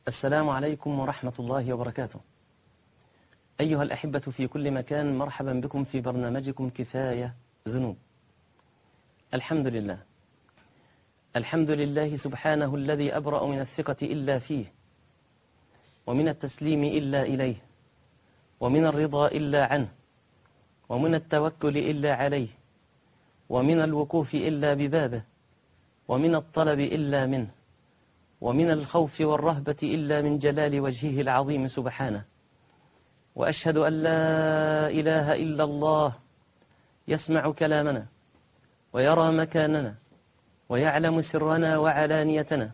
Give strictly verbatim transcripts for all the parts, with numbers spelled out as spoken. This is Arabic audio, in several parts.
السلام عليكم ورحمة الله وبركاته. أيها الأحبة في كل مكان، مرحبا بكم في برنامجكم كفاية ذنوب. الحمد لله الحمد لله سبحانه الذي أبرأ من الثقة إلا فيه، ومن التسليم إلا إليه، ومن الرضا إلا عنه، ومن التوكل إلا عليه، ومن الوقوف إلا ببابه، ومن الطلب إلا منه، ومن الخوف والرهبة إلا من جلال وجهه العظيم سبحانه. وأشهد أن لا إله إلا الله يسمع كلامنا ويرى مكاننا ويعلم سرنا وعلانيتنا.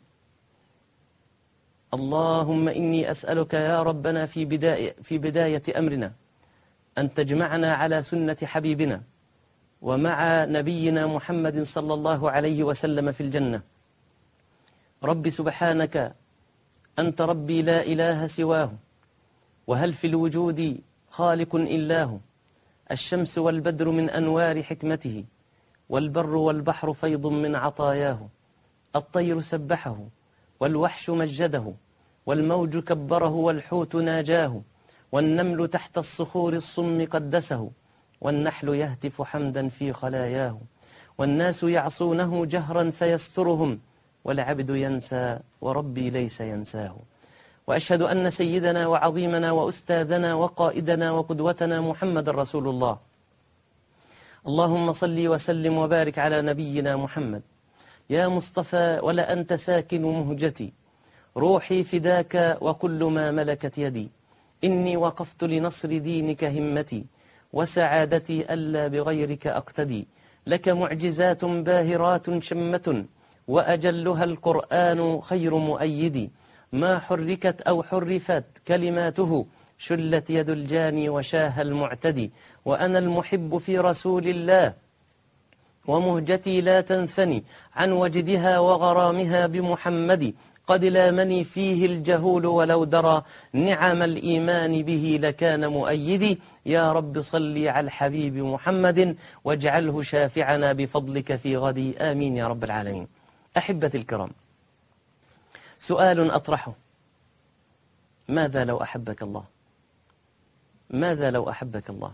اللهم إني أسألك يا ربنا في بداية, في بداية أمرنا أن تجمعنا على سنة حبيبنا ومع نبينا محمد صلى الله عليه وسلم في الجنة. رب سبحانك أنت ربي لا إله سواه، وهل في الوجود خالق إلاه؟ الشمس والبدر من أنوار حكمته، والبر والبحر فيض من عطاياه. الطير سبحه والوحش مجده، والموج كبره والحوت ناجاه. والنمل تحت الصخور الصم قدسه، والنحل يهتف حمدا في خلاياه. والناس يعصونه جهرا فيسترهم، والعبد ينسى وربي ليس ينساه. وأشهد أن سيدنا وعظيمنا وأستاذنا وقائدنا وقدوتنا محمد رسول الله. اللهم صل وسلم وبارك على نبينا محمد. يا مصطفى ولا أنت ساكن مهجتي، روحي فداك وكل ما ملكت يدي. إني وقفت لنصر دينك همتي، وسعادتي ألا بغيرك أقتدي. لك معجزات باهرات شمة، وأجلها القرآن خير مؤيد. ما حركت أو حرفت كلماته، شلت يد الجاني وشاه المعتدي. وأنا المحب في رسول الله، ومهجتي لا تنثني عن وجدها وغرامها بمحمد. قد لامني فيه الجهول ولو درى، نعم الإيمان به لكان مؤيدي. يا رب صل على الحبيب محمد، واجعله شافعنا بفضلك في غدي، آمين يا رب العالمين. أحبتي الكرام، سؤال أطرحه: ماذا لو أحبك الله؟ ماذا لو أحبك الله؟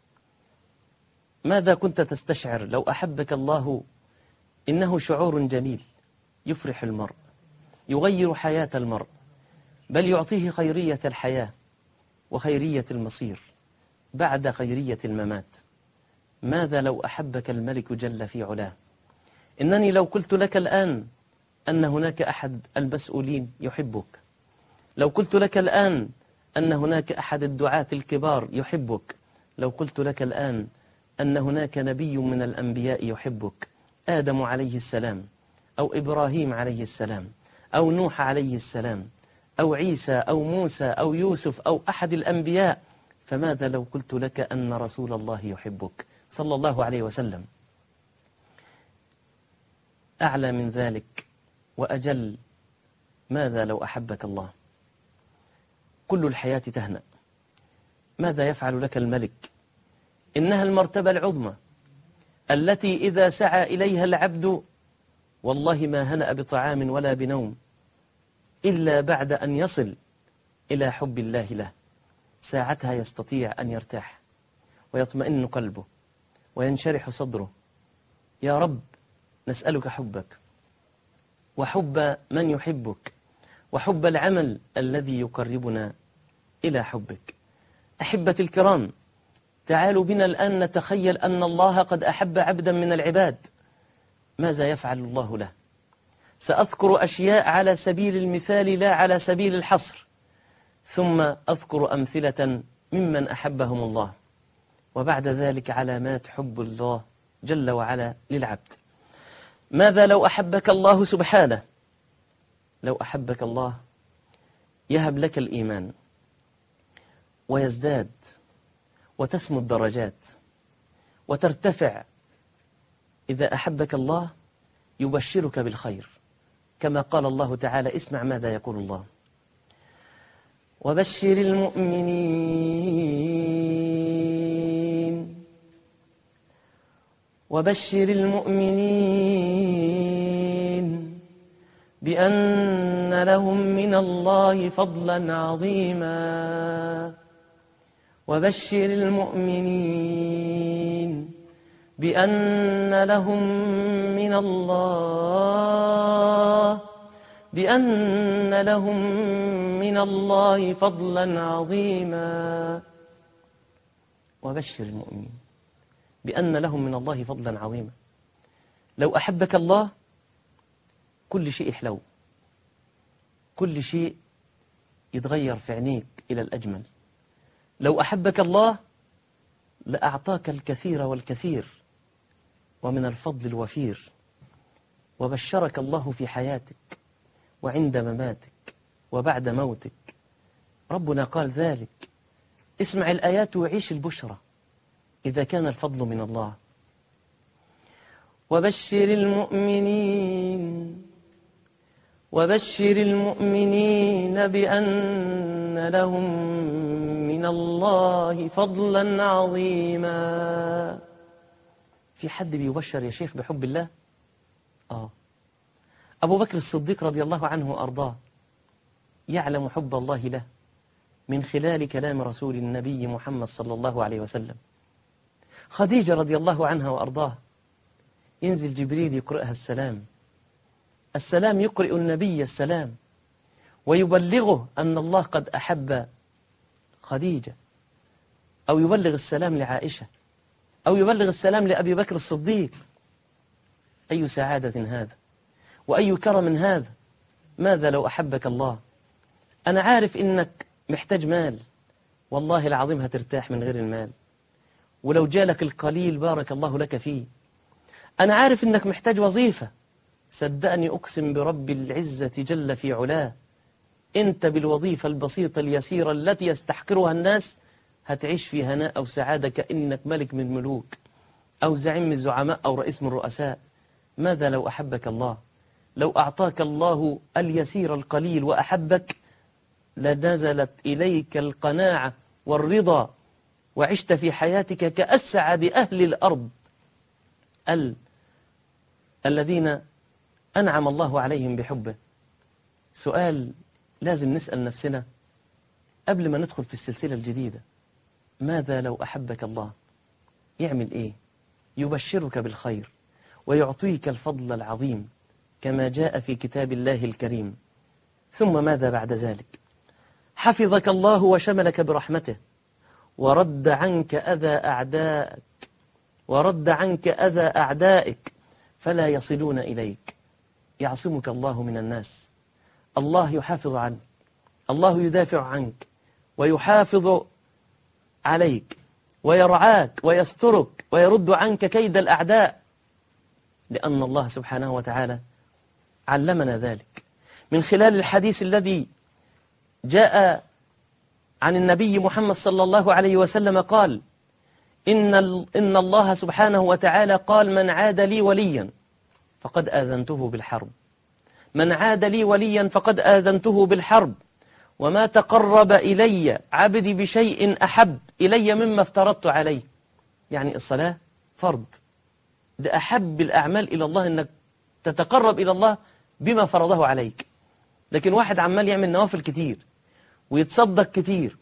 ماذا كنت تستشعر لو أحبك الله؟ إنه شعور جميل يفرح المرء، يغير حياة المرء، بل يعطيه خيرية الحياة وخيرية المصير بعد خيرية الممات. ماذا لو أحبك الملك جل في علاه؟ إنني لو قلت لك الآن أن هناك أحد المسؤولين يحبك، لو قلت لك الآن أن هناك أحد الدعاة الكبار يحبك، لو قلت لك الآن أن هناك نبي من الأنبياء يحبك، آدم عليه السلام، أو إبراهيم عليه السلام، أو نوح عليه السلام، أو عيسى أو موسى أو يوسف أو أحد الأنبياء، فماذا لو قلت لك أن رسول الله يحبك صلى الله عليه وسلم؟ أعلى من ذلك وأجل، ماذا لو أحبك الله؟ كل الحياة تهنأ. ماذا يفعل لك الملك؟ إنها المرتبة العظمى التي إذا سعى إليها العبد والله ما هنأ بطعام ولا بنوم إلا بعد أن يصل إلى حب الله له. ساعتها يستطيع أن يرتاح ويطمئن قلبه وينشرح صدره. يا رب نسألك حبك، وحب من يحبك، وحب العمل الذي يقربنا إلى حبك. أحبتي الكرام، تعالوا بنا الآن نتخيل أن الله قد أحب عبدا من العباد. ماذا يفعل الله له؟ سأذكر أشياء على سبيل المثال لا على سبيل الحصر، ثم أذكر أمثلة ممن أحبهم الله، وبعد ذلك علامات حب الله جل وعلا للعبد. ماذا لو أحبك الله سبحانه؟ لو أحبك الله يهب لك الإيمان ويزداد، وتسمو الدرجات وترتفع. إذا أحبك الله يبشرك بالخير، كما قال الله تعالى. اسمع ماذا يقول الله: وبشر المؤمنين وبشر المؤمنين بأن بأن لهم من الله فضلا عظيما وبشر المؤمنين بأن لهم من الله بأن لهم من الله فضلا عظيما وبشر المؤمنين بأن لهم من الله فضلا عظيما. لو أحبك الله كل شيء يحلو، كل شيء يتغير في عينيك إلى الأجمل. لو أحبك الله لأعطاك الكثير والكثير ومن الفضل الوفير، وبشرك الله في حياتك وعند مماتك وبعد موتك. ربنا قال ذلك. اسمع الآيات وعيش البشرى إذا كان الفضل من الله. وبشر المؤمنين وبشر المؤمنين بأن لهم من الله فضلا عظيما. في حد بيبشر يا شيخ بحب الله؟ آه أبو بكر الصديق رضي الله عنه وأرضاه يعلم حب الله له من خلال كلام رسول النبي محمد صلى الله عليه وسلم. خديجة رضي الله عنها وأرضاه ينزل جبريل يقرأها السلام، السلام يقرئ النبي السلام ويبلغه أن الله قد أحب خديجة، أو يبلغ السلام لعائشة، أو يبلغ السلام لأبي بكر الصديق. أي سعادة هذا وأي كرم هذا. ماذا لو أحبك الله؟ أنا عارف إنك محتاج مال، والله العظيم هترتاح من غير المال، ولو جالك القليل بارك الله لك فيه. أنا عارف إنك محتاج وظيفة، صدقني أقسم برب العزة جل في علاه أنت بالوظيفة البسيطة اليسيرة التي يستحقرها الناس هتعيش في هناء أو سعادة كأنك ملك من ملوك أو زعيم من الزعماء أو رئيس من الرؤساء. ماذا لو أحبك الله؟ لو أعطاك الله اليسير القليل وأحبك لنزلت إليك القناعة والرضا، وعشت في حياتك كأسعد أهل الأرض ال... الذين أنعم الله عليهم بحبه. سؤال لازم نسأل نفسنا قبل ما ندخل في السلسلة الجديدة: ماذا لو أحبك الله؟ يعمل إيه؟ يبشرك بالخير ويعطيك الفضل العظيم كما جاء في كتاب الله الكريم. ثم ماذا بعد ذلك؟ حفظك الله وشملك برحمته ورد عنك أذى أعدائك ورد عنك أذى أعدائك فلا يصلون إليك. يعصمك الله من الناس، الله يحافظ عنك، الله يدافع عنك ويحافظ عليك ويرعاك ويسترك ويرد عنك كيد الأعداء، لأن الله سبحانه وتعالى علمنا ذلك من خلال الحديث الذي جاء عن النبي محمد صلى الله عليه وسلم قال: إن, إن الله سبحانه وتعالى قال: من عاد لي وليا فقد آذنته بالحرب، من عاد لي وليا فقد آذنته بالحرب، وما تقرب إلي عبدي بشيء أحب إلي مما افترضت عليه. يعني الصلاة فرض، ده أحب الأعمال إلى الله أنك تتقرب إلى الله بما فرضه عليك. لكن واحد عمال يعمل نوافل كتير ويتصدق كتير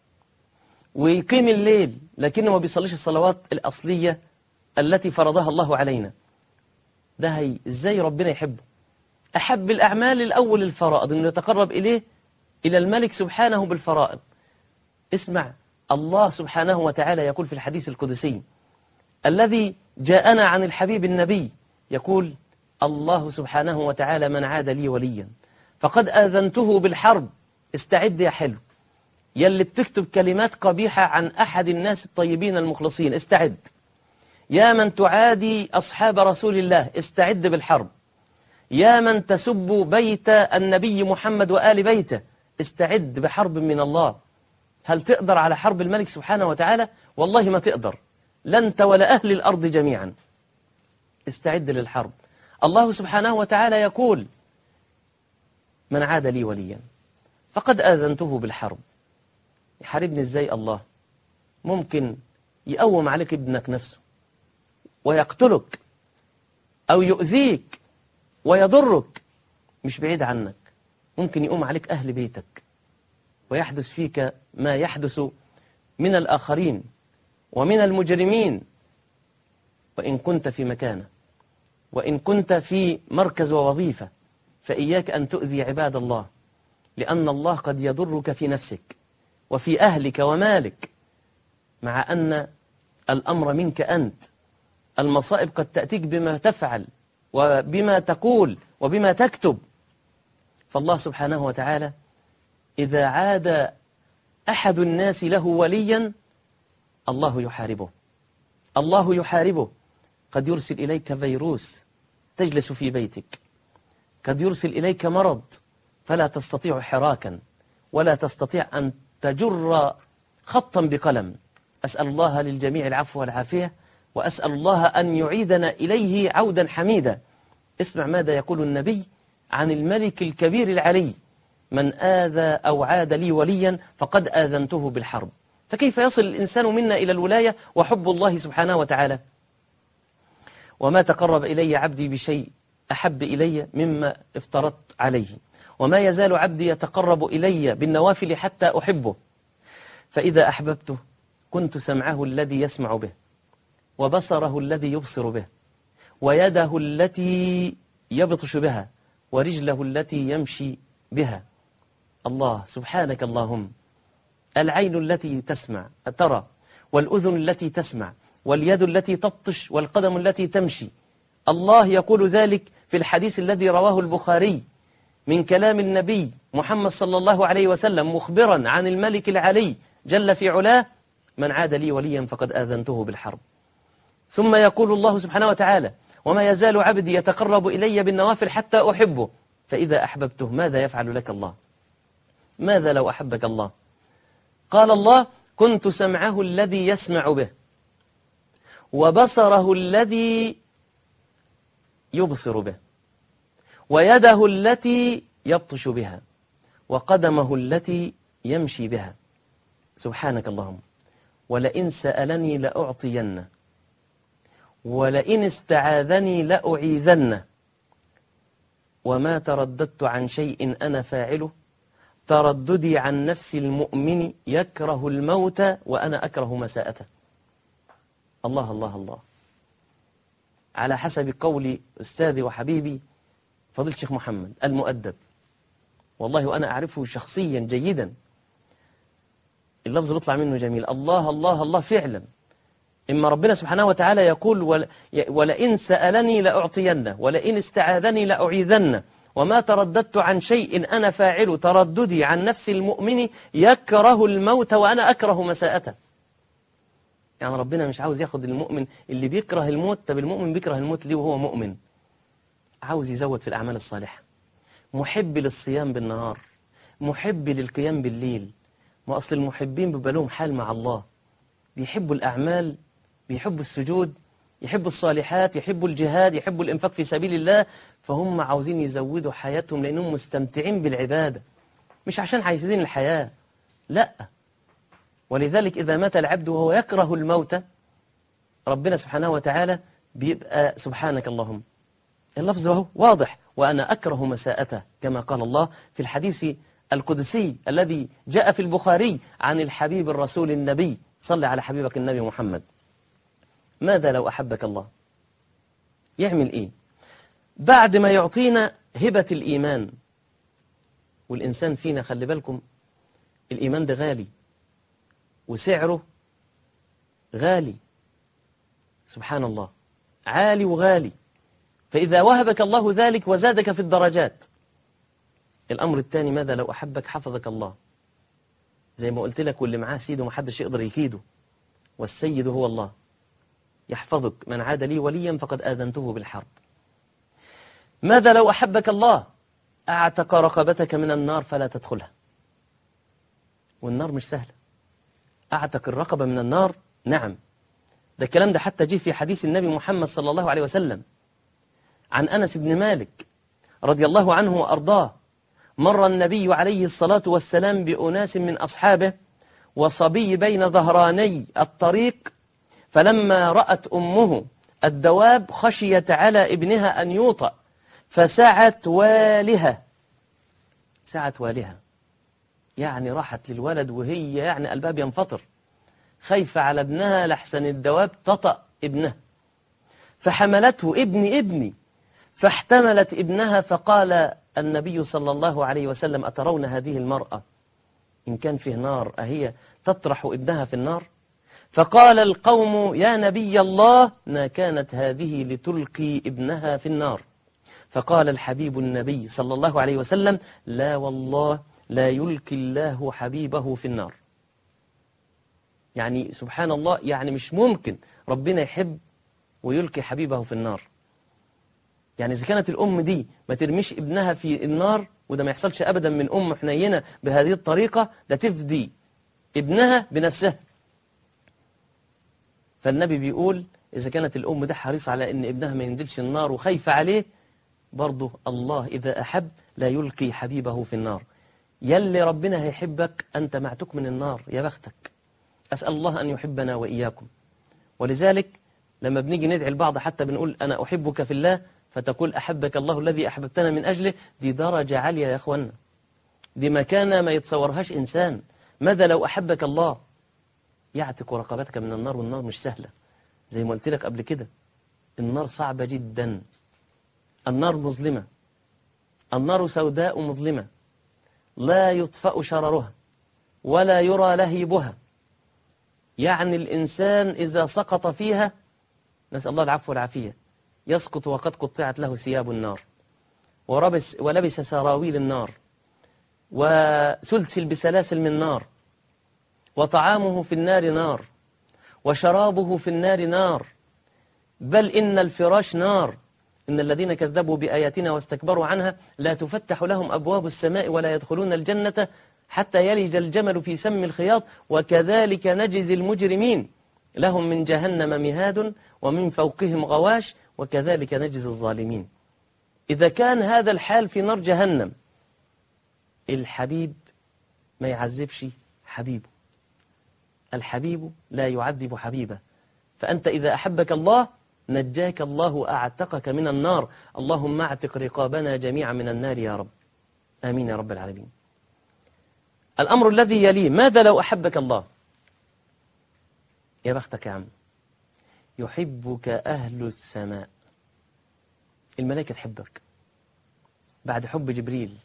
ويقيم الليل لكنه ما بيصليش الصلوات الأصلية التي فرضها الله علينا، ده هي إزاي ربنا يحبه؟ أحب الأعمال الأول الفرائض، أنه يتقرب إليه إلى الملك سبحانه بالفرائض. اسمع، الله سبحانه وتعالى يقول في الحديث القدسي الذي جاءنا عن الحبيب النبي، يقول الله سبحانه وتعالى: من عاد لي وليا فقد آذنته بالحرب. استعد يا حلو، يلي بتكتب كلمات قبيحة عن أحد الناس الطيبين المخلصين، استعد. يا من تعادي أصحاب رسول الله، استعد بالحرب. يا من تسب بيت النبي محمد وآل بيته، استعد بحرب من الله. هل تقدر على حرب الملك سبحانه وتعالى؟ والله ما تقدر، لا أنت ولا أهل الأرض جميعا. استعد للحرب. الله سبحانه وتعالى يقول: من عاد لي وليا فقد آذنته بالحرب. يحاربني إزاي الله؟ ممكن يقوم عليك ابنك نفسه ويقتلك أو يؤذيك ويضرك، مش بعيد عنك. ممكن يقوم عليك أهل بيتك ويحدث فيك ما يحدث من الآخرين ومن المجرمين، وإن كنت في مكانه وإن كنت في مركز ووظيفة، فإياك أن تؤذي عباد الله، لأن الله قد يضرك في نفسك وفي أهلك ومالك، مع أن الأمر منك أنت. المصائب قد تأتيك بما تفعل وبما تقول وبما تكتب. فالله سبحانه وتعالى إذا عاد أحد الناس له وليا الله يحاربه، الله يحاربه. قد يرسل إليك فيروس تجلس في بيتك، قد يرسل إليك مرض فلا تستطيع حراكا ولا تستطيع أن تجر خطا بقلم. أسأل الله للجميع العفو والعافية، وأسأل الله أن يعيدنا إليه عودا حميدا. اسمع ماذا يقول النبي عن الملك الكبير العلي: من آذى أو عاد لي وليا فقد آذنته بالحرب. فكيف يصل الإنسان منا إلى الولاية وحب الله سبحانه وتعالى؟ وما تقرب إلي عبدي بشيء أحب إلي مما افترضت عليه، وما يزال عبدي يتقرب إلي بالنوافل حتى أحبه، فإذا أحببته كنت سمعه الذي يسمع به، وبصره الذي يبصر به، ويده التي يبطش بها، ورجله التي يمشي بها. الله سبحانك اللهم. العين التي تسمع ترى، والأذن التي تسمع، واليد التي تبطش، والقدم التي تمشي. الله يقول ذلك في الحديث الذي رواه البخاري من كلام النبي محمد صلى الله عليه وسلم مخبرا عن الملك العلي جل في علاه: من عاد لي وليا فقد آذنته بالحرب. ثم يقول الله سبحانه وتعالى: وما يزال عبدي يتقرب إلي بالنوافل حتى أحبه، فإذا أحببته ماذا يفعل لك الله؟ ماذا لو أحبك الله؟ قال الله: كنت سمعه الذي يسمع به، وبصره الذي يبصر به، ويده التي يبطش بها، وقدمه التي يمشي بها. سبحانك اللهم. ولئن سألني لأعطين، ولئن استعاذني لأعيذن، وما ترددت عن شيء أنا فاعله ترددي عن نفس المؤمن يكره الموت وأنا أكره مساءته. الله الله الله. على حسب قول أستاذي وحبيبي فضيلة الشيخ محمد المؤدب، والله وأنا أعرفه شخصيا جيدا، اللفظ بيطلع منه جميل. الله الله الله فعلا. إما ربنا سبحانه وتعالى يقول: ولئن سألني لأعطينه، ولئن استعاذني لأعيذنه، وما ترددت عن شيء أنا فاعل ترددي عن نفس المؤمن يكره الموت وأنا أكره مساءته. يعني ربنا مش عاوز ياخد المؤمن اللي بيكره الموت. طب المؤمن بيكره الموت ليه وهو مؤمن؟ عاوز يزود في الأعمال الصالحة، محب للصيام بالنهار، محب للقيام بالليل. ما أصل المحبين بيبقى لهم حال مع الله، بيحبوا الأعمال، بيحبوا السجود، يحبوا الصالحات، يحبوا الجهاد، يحبوا الإنفاق في سبيل الله. فهم عاوزين يزودوا حياتهم لأنهم مستمتعين بالعبادة، مش عشان عايزين الحياة، لا. ولذلك إذا مات العبد وهو يكره الموت ربنا سبحانه وتعالى بيبقى سبحانك اللهم. اللفظ هو واضح: وأنا أكره مساءته، كما قال الله في الحديث القدسي الذي جاء في البخاري عن الحبيب الرسول النبي. صل على حبيبك النبي محمد. ماذا لو أحبك الله؟ يعمل إيه؟ بعد ما يعطينا هبة الإيمان، والإنسان فينا خلي بالكم الإيمان ده غالي وسعره غالي، سبحان الله، عالي وغالي. فإذا وهبك الله ذلك وزادك في الدرجات. الأمر الثاني: ماذا لو أحبك حفظك الله؟ زي ما قلت لك، واللي معاه سيده محدش يقدر يكيده، والسيد هو الله. يحفظك: من عاد لي وليا فقد آذنته بالحرب. ماذا لو أحبك الله؟ أعتق رقبتك من النار فلا تدخلها. والنار مش سهلة. أعتق الرقبة من النار، نعم. ده الكلام ده حتى جه في حديث النبي محمد صلى الله عليه وسلم عن أنس بن مالك رضي الله عنه وأرضاه. مر النبي عليه الصلاة والسلام بأناس من أصحابه وصبي بين ظهراني الطريق، فلما رأت أمه الدواب خشيت على ابنها أن يوطأ، فسعت والها ساعة والها، يعني راحت للولد وهي يعني قلبها بينفطر، خايفة على ابنها لحسن الدواب تطأ ابنها، فحملته ابني ابني، فاحتملت ابنها. فقال النبي صلى الله عليه وسلم: أترون هذه المرأة إن كان فيه نار أهي تطرح ابنها في النار؟ فقال القوم: يا نبي الله، ما كانت هذه لتلقي ابنها في النار. فقال الحبيب النبي صلى الله عليه وسلم: لا والله لا يلقي الله حبيبه في النار. يعني سبحان الله، يعني مش ممكن ربنا يحب ويلقي حبيبه في النار. يعني إذا كانت الأم دي ما ترميش ابنها في النار، وده ما يحصلش أبدا من أم حنينة بهذه الطريقة، ده تفدي ابنها بنفسها. فالنبي بيقول إذا كانت الأم ده حريصة على أن ابنها ما ينزلش النار وخايفة عليه، برضه الله إذا أحب لا يلقي حبيبه في النار. يلي ربنا هيحبك أنت معتك من النار، يا بختك. أسأل الله أن يحبنا وإياكم. ولذلك لما بنيجي ندعي البعض حتى بنقول أنا أحبك في الله، فتقول أحبك الله الذي أحببتنا من أجله. دي درجة عالية يا أخوانا، دي مكانة ما يتصورهاش إنسان. ماذا لو أحبك الله؟ يعتق رقبتك من النار، والنار مش سهلة زي ما قلت لك قبل كده. النار صعبة جدا، النار مظلمة، النار سوداء مظلمة لا يطفأ شررها ولا يرى لهيبها. يعني الإنسان إذا سقط فيها، نسأل الله العفو والعافية، يسقط وقد قطعت له ثياب النار، ولبس, ولبس سراويل النار، وسلسل بسلاسل من نار، وطعامه في النار نار، وشرابه في النار نار، بل إن الفراش نار. إن الذين كذبوا بآياتنا واستكبروا عنها لا تفتح لهم أبواب السماء ولا يدخلون الجنة حتى يلج الجمل في سم الخياط، وكذلك نجزي المجرمين، لهم من جهنم مهاد ومن فوقهم غواش وكذلك نجزي الظالمين. إذا كان هذا الحال في نار جهنم، الحبيب ما يعذبش حبيبه، الحبيب لا يعذب حبيبه. فأنت إذا أحبك الله نجاك الله وأعتقك من النار. اللهم اعتق رقابنا جميعا من النار يا رب، آمين يا رب العالمين. الأمر الذي يليه: ماذا لو أحبك الله؟ يا بختك يا عم، يحبك أهل السماء، الملائكة تحبك بعد حب جبريل.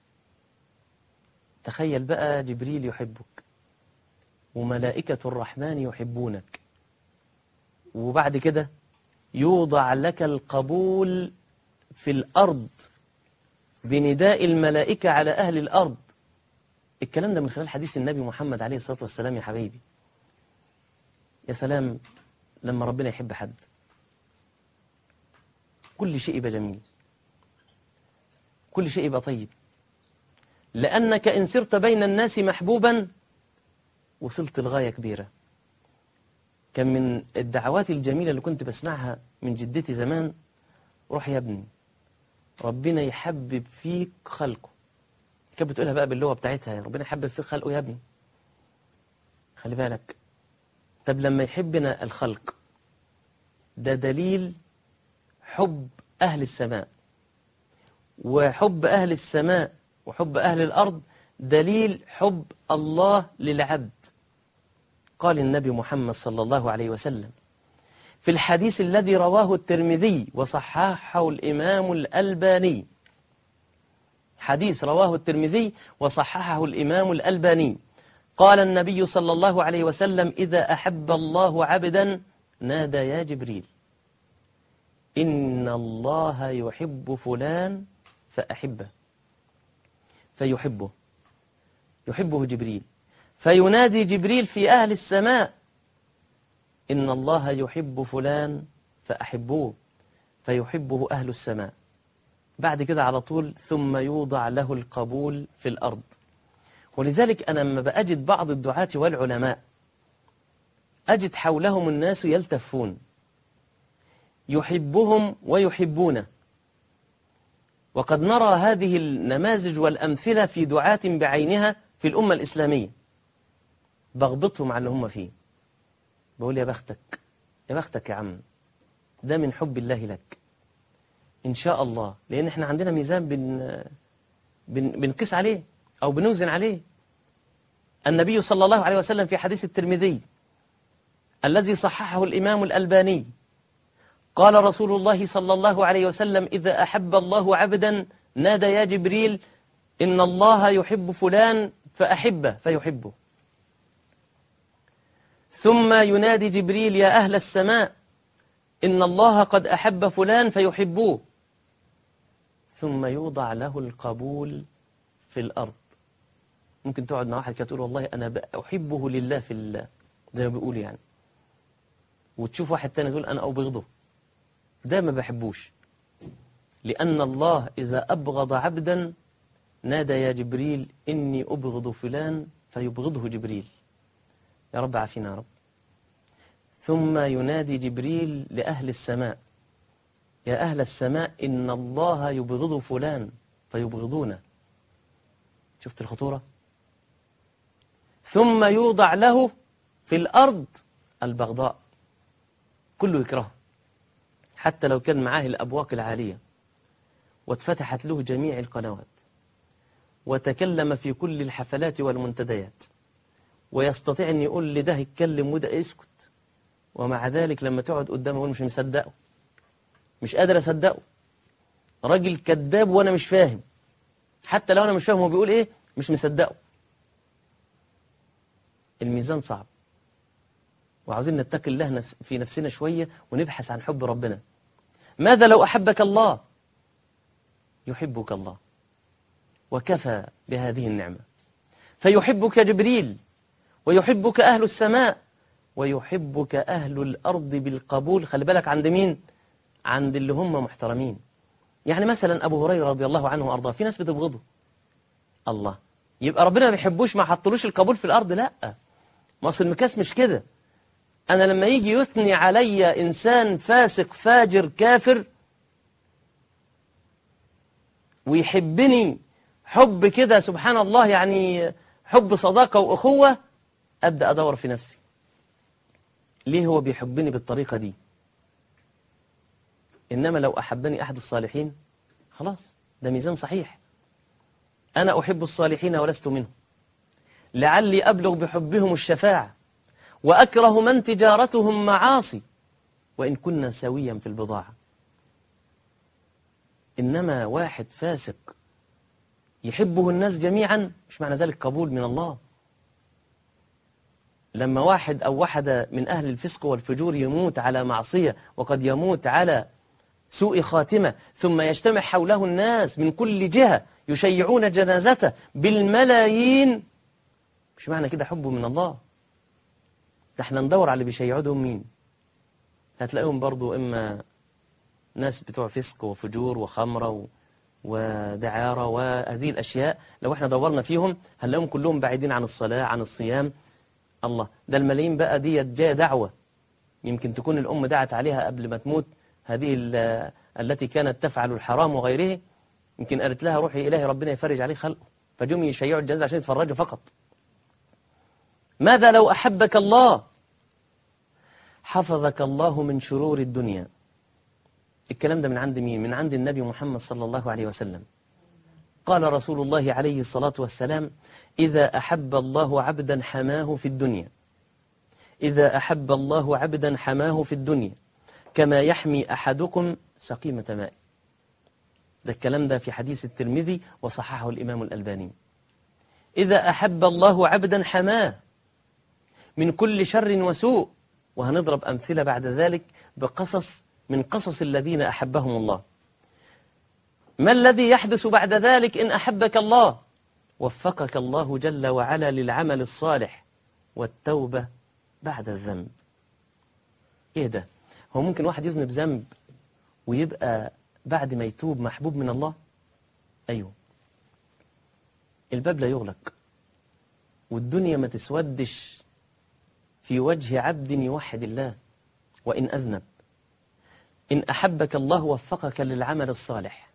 تخيل بقى جبريل يحبك، وملائكة الرحمن يحبونك، وبعد كده يوضع لك القبول في الأرض بنداء الملائكة على أهل الأرض. الكلام ده من خلال حديث النبي محمد عليه الصلاة والسلام. يا حبيبي يا سلام لما ربنا يحب حد، كل شيء يبقى جميل، كل شيء يبقى طيب، لأنك إن سرت بين الناس محبوبا وصلت لغاية كبيرة. كان من الدعوات الجميلة اللي كنت بسمعها من جدتي زمان: روح يا ابني ربنا يحبب فيك خلقه. كانت بتقولها بقى باللغة بتاعتها: ربنا يحبب فيك خلقه يا ابني. خلي بالك، طب لما يحبنا الخلق ده دليل حب أهل السماء، وحب أهل السماء وحب أهل الأرض دليل حب الله للعبد. قال النبي محمد صلى الله عليه وسلم في الحديث الذي رواه الترمذي وصححه الإمام الألباني، حديث رواه الترمذي وصححه الإمام الألباني، قال النبي صلى الله عليه وسلم: إذا أحب الله عبدا نادى يا جبريل إن الله يحب فلان فأحبه، فيحبه، يحبه جبريل، فينادي جبريل في أهل السماء: إن الله يحب فلان فأحبوه، فيحبه أهل السماء. بعد كده على طول ثم يوضع له القبول في الأرض. ولذلك أنا لما بأجد بعض الدعاة والعلماء أجد حولهم الناس يلتفون، يحبهم ويحبونه. وقد نرى هذه النماذج والأمثلة في دعاة بعينها في الأمة الإسلامية، بغبطهم على اللي هم فيه، بقول يا بختك، يا بختك يا عم، ده من حب الله لك إن شاء الله. لأن احنا عندنا ميزان بن بن بنقيس عليه أو بنوزن عليه. النبي صلى الله عليه وسلم في حديث الترمذي الذي صححه الإمام الألباني قال رسول الله صلى الله عليه وسلم: إذا أحب الله عبدا نادى يا جبريل إن الله يحب فلان فأحبه فيحبه. ثم ينادي جبريل: يا أهل السماء إن الله قد أحب فلان فيحبوه. ثم يوضع له القبول في الأرض. ممكن تقعد مع واحد كده تقول والله أنا أحبه لله في الله زي ما بيقول يعني، وتشوف واحد تاني يقول أنا أبغضه، ده ما بحبوش، لأن الله إذا أبغض عبدا نادى يا جبريل إني أبغض فلان فيبغضه جبريل. يا رب عافينا يا رب. ثم ينادي جبريل لأهل السماء: يا أهل السماء إن الله يبغض فلان فيبغضونه. شفت الخطورة؟ ثم يوضع له في الأرض البغضاء، كله يكرهه حتى لو كان معاه الأبواق العالية واتفتحت له جميع القنوات وتكلم في كل الحفلات والمنتديات، ويستطيع أن يقول لده يتكلم وده يسكت، ومع ذلك لما تقعد قدامه يقول مش مصدقه، مش قادر أصدقه، راجل كذاب وأنا مش فاهم، حتى لو أنا مش فاهم هو بيقول إيه مش مصدقه. الميزان صعب، وعاوزين نتقي الله في نفسنا شوية ونبحث عن حب ربنا. ماذا لو أحبك الله؟ يحبك الله وكفى بهذه النعمة، فيحبك جبريل ويحبك أهل السماء ويحبك أهل الأرض بالقبول. خلي بالك عند مين؟ عند اللي هم محترمين. يعني مثلا أبو هريرة رضي الله عنه وأرضاه في ناس بتبغضه، الله يبقى ربنا ما بيحبوش ما حطلوش القبول في الأرض؟ لا، ما أصل المكاس مش كده. أنا لما يجي يثني علي إنسان فاسق فاجر كافر ويحبني حب كده سبحان الله، يعني حب صداقة وأخوة، أبدأ أدور في نفسي ليه هو بيحبني بالطريقة دي. إنما لو أحبني أحد الصالحين خلاص ده ميزان صحيح. أنا أحب الصالحين ولست منهم لعلي أبلغ بحبهم الشفاعة، وأكره من تجارتهم معاصي وإن كنا سويا في البضاعة. إنما واحد فاسق يحبه الناس جميعا مش معنى ذلك قبول من الله. لما واحد أو واحدة من أهل الفسق والفجور يموت على معصية وقد يموت على سوء خاتمة، ثم يجتمع حوله الناس من كل جهة يشيعون جنازته بالملايين، مش معنى كده حبه من الله. ده احنا ندور على اللي بيشيعودهم مين، هتلاقيهم برضو إما ناس بتوع فسق وفجور وخمرة ودعارة وهذه الأشياء، لو احنا دورنا فيهم هنلاقيهم كلهم بعيدين عن الصلاة عن الصيام. الله، ده الملايين بقى دي جاية دعوة يمكن تكون الأم دعت عليها قبل ما تموت، هذه التي كانت تفعل الحرام وغيره، يمكن قالت لها روحي إلهي ربنا يفرج عليه خلقه، فجم يشيعوا الجنازة عشان يتفرجوا فقط. ماذا لو أحبك الله؟ حفظك الله من شرور الدنيا. الكلام ده من عند مين؟ من عند النبي محمد صلى الله عليه وسلم. قال رسول الله عليه الصلاة والسلام: إذا أحب الله عبدا حماه في الدنيا، إذا أحب الله عبدا حماه في الدنيا كما يحمي أحدكم سقيمة ماء. ده الكلام ده في حديث الترمذي وصححه الإمام الألباني. إذا أحب الله عبدا حماه من كل شر وسوء. وهنضرب أمثلة بعد ذلك بقصص من قصص الذين أحبهم الله. ما الذي يحدث بعد ذلك إن أحبك الله؟ وفقك الله جل وعلا للعمل الصالح والتوبة بعد الذنب. إيه ده؟ هو ممكن واحد يذنب ذنب ويبقى بعد ما يتوب محبوب من الله؟ أيوه، الباب لا يغلق والدنيا ما تسودش في وجه عبد يوحد الله وإن أذنب. إن أحبك الله وفقك للعمل الصالح،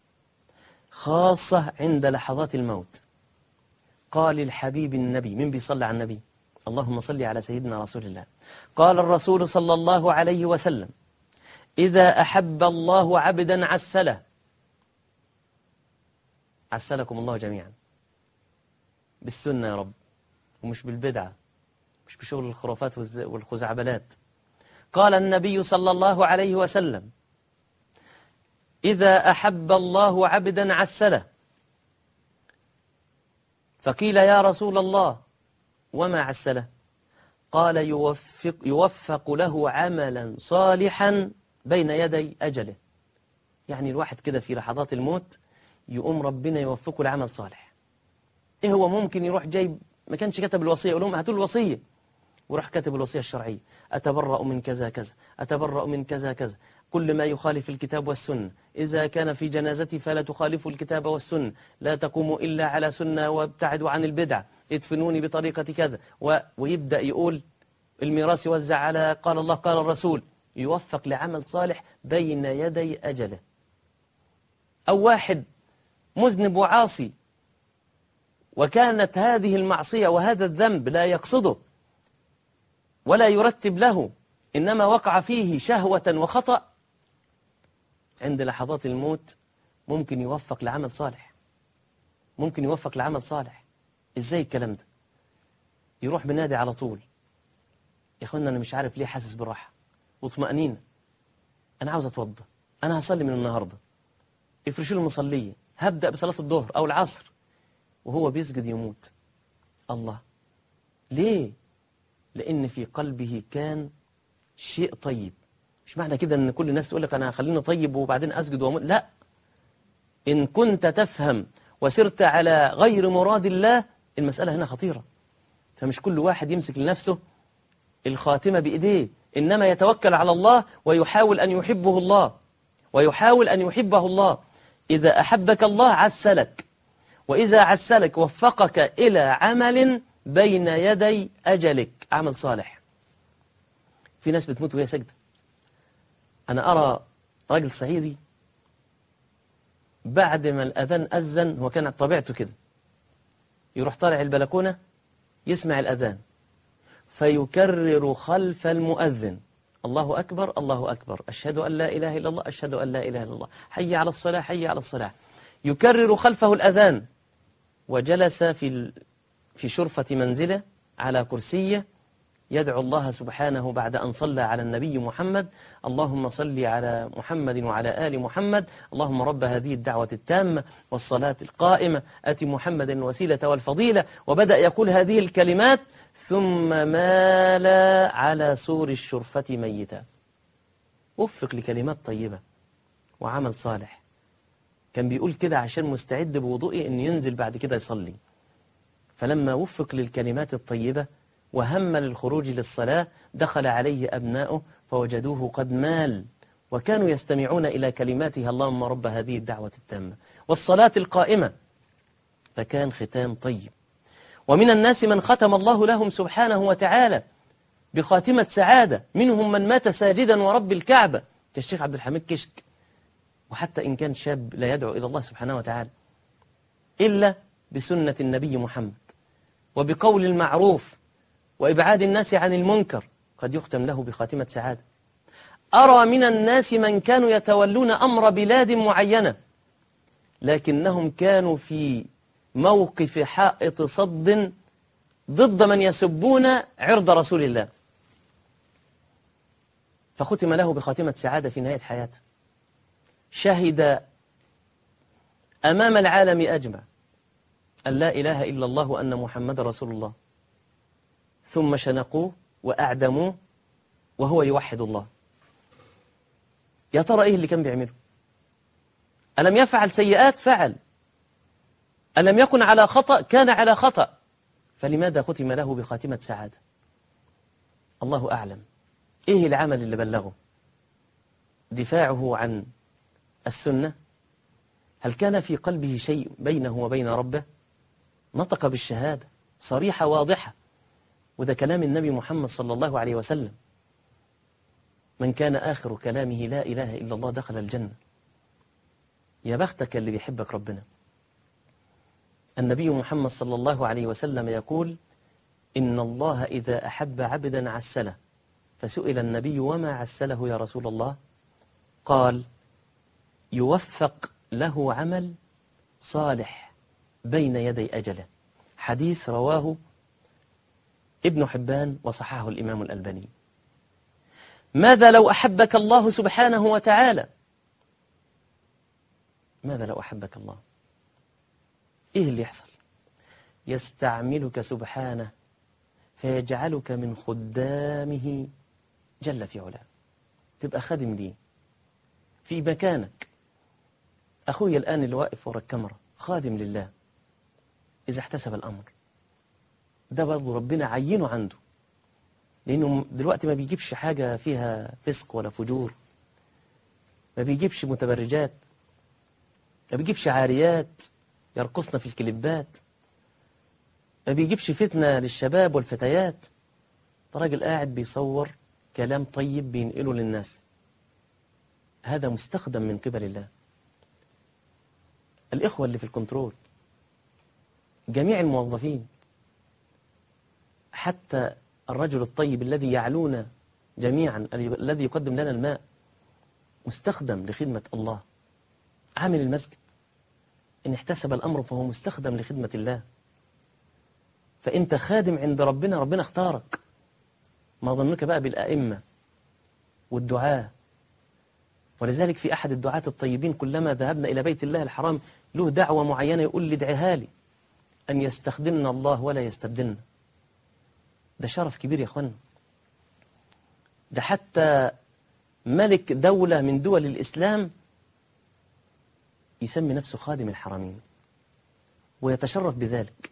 خاصة عند لحظات الموت. قال الحبيب النبي، من بيصلي على النبي؟ اللهم صل على سيدنا رسول الله. قال الرسول صلى الله عليه وسلم: إذا أحب الله عبدا عسله، عسلكم الله جميعا بالسنة يا رب، ومش بالبدعة، مش بشغل الخرافات والخزعبلات. قال النبي صلى الله عليه وسلم: إذا أحب الله عبدا عسله. فقيل يا رسول الله وما عسله؟ قال يوفق, يوفق له عملا صالحا بين يدي أجله. يعني الواحد كده في لحظات الموت يقوم ربنا يوفقه لعمل صالح. إيه هو؟ ممكن يروح جايب، ما كانش كتب الوصية، يقول لهم هاتوا الوصية، وراح كتب الوصية الشرعية: أتبرأ من كذا كذا، أتبرأ من كذا كذا، كل ما يخالف الكتاب والسنة، إذا كان في جنازتي فلا تخالفوا الكتاب والسنة، لا تقوموا إلا على سنة وابتعدوا عن البدع، ادفنوني بطريقة كذا، و... ويبدأ يقول الميراث يوزع على قال الله قال الرسول، يوفق لعمل صالح بين يدي أجله. أو واحد مذنب وعاصي، وكانت هذه المعصية وهذا الذنب لا يقصده ولا يرتب له، إنما وقع فيه شهوة وخطأ، عند لحظات الموت ممكن يوفق لعمل صالح، ممكن يوفق لعمل صالح. إزاي الكلام ده؟ يروح بنادي على طول: يا أخوانا أنا مش عارف ليه حاسس براحة وطمأنينة، أنا عاوز أتوضى، أنا هصلي من النهاردة، افرشوا له المصلية، هبدأ بصلاة الظهر أو العصر، وهو بيسجد يموت. الله، ليه؟ لأن في قلبه كان شيء طيب. مش معنى كده أن كل الناس تقول لك أنا خليني طيب وبعدين أسجد وأموت، لا. إن كنت تفهم وسرت على غير مراد الله، المسألة هنا خطيرة. فمش كل واحد يمسك لنفسه الخاتمة بإيديه، إنما يتوكل على الله ويحاول أن يحبه الله، ويحاول أن يحبه الله. إذا أحبك الله عسلك، وإذا عسلك وفقك إلى عمل بين يدي أجلك، عمل صالح. في ناس بتموت وهي سجدة. أنا أرى راجل صعيدي بعد ما الأذان أذن، هو كان طبيعته كده، يروح طالع البلكونة يسمع الأذان فيكرر خلف المؤذن: الله أكبر الله أكبر، أشهد أن لا إله إلا الله، أشهد أن لا إله إلا الله، حي على الصلاة حي على الصلاة. يكرر خلفه الأذان، وجلس في في شرفة منزله على كرسيه يدعو الله سبحانه بعد أن صلى على النبي محمد: اللهم صل على محمد وعلى آل محمد، اللهم رب هذه الدعوة التامة والصلاة القائمة، أت محمد الوسيلة والفضيلة. وبدأ يقول هذه الكلمات ثم مال على سور الشرفة ميتا. وفق لكلمات طيبة وعمل صالح. كان بيقول كده عشان مستعد بوضوئه أن ينزل بعد كده يصلي. فلما وفق للكلمات الطيبة وهم للخروج للصلاة، دخل عليه أبناؤه فوجدوه قد مال، وكانوا يستمعون إلى كلماتها: اللهم رب هذه الدعوة التامة والصلاة القائمة. فكان ختام طيب. ومن الناس من ختم الله لهم سبحانه وتعالى بخاتمة سعادة، منهم من مات ساجدا ورب الكعبة كالشيخ عبد الحميد كشك. وحتى إن كان شاب لا يدعو إلى الله سبحانه وتعالى إلا بسنة النبي محمد وبقول المعروف وإبعاد الناس عن المنكر، قد يختم له بخاتمة سعادة. أرى من الناس من كانوا يتولون أمر بلاد معينة، لكنهم كانوا في موقف حائط صد ضد من يسبون عرض رسول الله، فختم له بخاتمة سعادة في نهاية حياته. شهد أمام العالم أجمع أن لا إله إلا الله وأن محمد رسول الله، ثم شنقوه وأعدموه وهو يوحد الله. يا ترى إيه اللي كان بيعمله؟ ألم يفعل سيئات؟ فعل. ألم يكن على خطأ؟ كان على خطأ. فلماذا ختم له بخاتمة سعادة؟ الله أعلم. إيه العمل اللي بلغه؟ دفاعه عن السنة؟ هل كان في قلبه شيء بينه وبين ربه؟ نطق بالشهادة صريحة واضحة، وده كلام النبي محمد صلى الله عليه وسلم: من كان آخر كلامه لا إله إلا الله دخل الجنة. يا بختك اللي بيحبك ربنا. النبي محمد صلى الله عليه وسلم يقول: إن الله إذا أحب عبدا عسله. فسئل النبي: وما عسله يا رسول الله؟ قال: يوفق له عمل صالح بين يدي أجله. حديث رواه ابن حبان وصححه الإمام الألباني. ماذا لو أحبك الله سبحانه وتعالى؟ ماذا لو أحبك الله؟ إيه اللي يحصل؟ يستعملك سبحانه فيجعلك من خدامه جل في علاه، تبقى خادم ليه في مكانك. أخوي الآن اللي واقف ورا الكاميرا خادم لله إذا احتسب الأمر ده، برضه ربنا عينه عنده، لأنه دلوقتي ما بيجيبش حاجة فيها فسق ولا فجور، ما بيجيبش متبرجات، ما بيجيبش عاريات يرقصن في الكليبات، ما بيجيبش فتنة للشباب والفتيات. ده راجل قاعد بيصور كلام طيب بينقله للناس، هذا مستخدم من قبل الله. الإخوة اللي في الكنترول، جميع الموظفين، حتى الرجل الطيب الذي يعلونا جميعا الذي يقدم لنا الماء، مستخدم لخدمة الله. عامل المسجد إن احتسب الأمر فهو مستخدم لخدمة الله. فأنت خادم عند ربنا، ربنا اختارك. ما ظنك بقى بالأئمة والدعاة؟ ولذلك في أحد الدعاة الطيبين كلما ذهبنا إلى بيت الله الحرام له دعوة معينة يقول لي ادعيها لي أن يستخدمنا الله ولا يستبدلنا. ده شرف كبير يا أخوانا. ده حتى ملك دولة من دول الإسلام يسمي نفسه خادم الحرمين ويتشرف بذلك،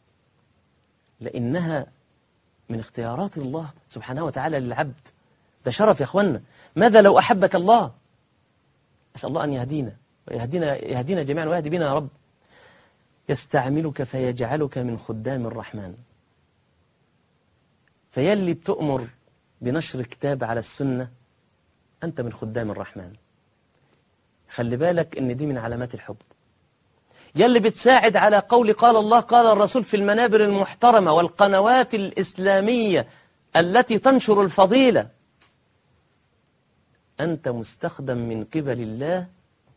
لأنها من اختيارات الله سبحانه وتعالى للعبد. ده شرف يا أخوانا. ماذا لو أحبك الله؟ أسأل الله أن يهدينا ويهدينا يهدينا جميعا ويهدي بنا يا رب. يستعملك فيجعلك من خدام الرحمن. فيلي بتؤمر بنشر كتاب على السنة أنت من خدام الرحمن. خلي بالك إن دي من علامات الحب. يلي بتساعد على قول قال الله قال الرسول في المنابر المحترمة والقنوات الإسلامية التي تنشر الفضيلة، أنت مستخدم من قبل الله،